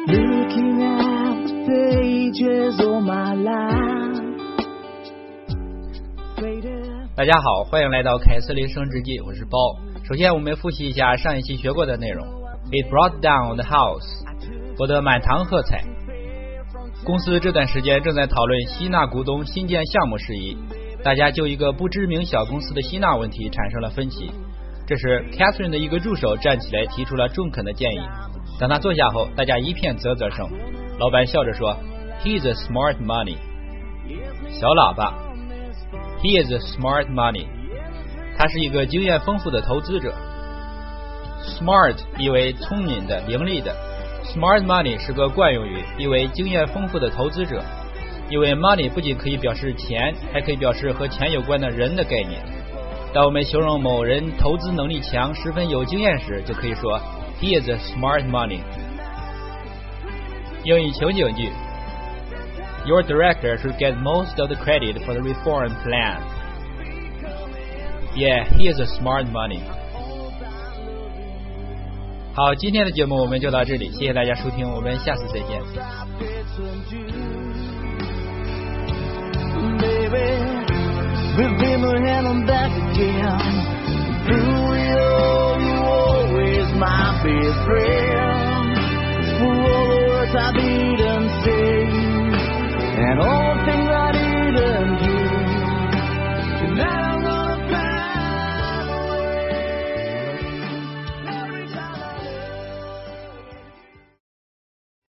Looking at the pages of my life. 大家好，欢迎来到凯斯林升职记，我是包。首先我们复习一下上一期学过的内容。It brought down the house， 博得满堂喝彩。公司这段时间正在讨论吸纳股东新建项目事宜，大家就一个不知名小公司的吸纳问题产生了分歧。这时 Catherine 的一个助手站起来提出了中肯的建议。当他坐下后，大家一片啧啧声。老板笑着说 He's a smart money。 小喇叭 He is a smart money， 他是一个经验丰富的投资者。 Smart 意为聪明的、伶俐的， Smart money 是个惯用语，意为经验丰富的投资者。因为 money 不仅可以表示钱，还可以表示和钱有关的人的概念。当我们形容某人投资能力强、十分有经验时，就可以说 He is a smart money。 英语情景句 Your director should get most of the credit for the reform plan. Yeah, he is a smart money. 好，今天的节目我们就到这里，谢谢大家收听，我们下次再见。 We've been ahead and back again. Through it all, you always my best friend.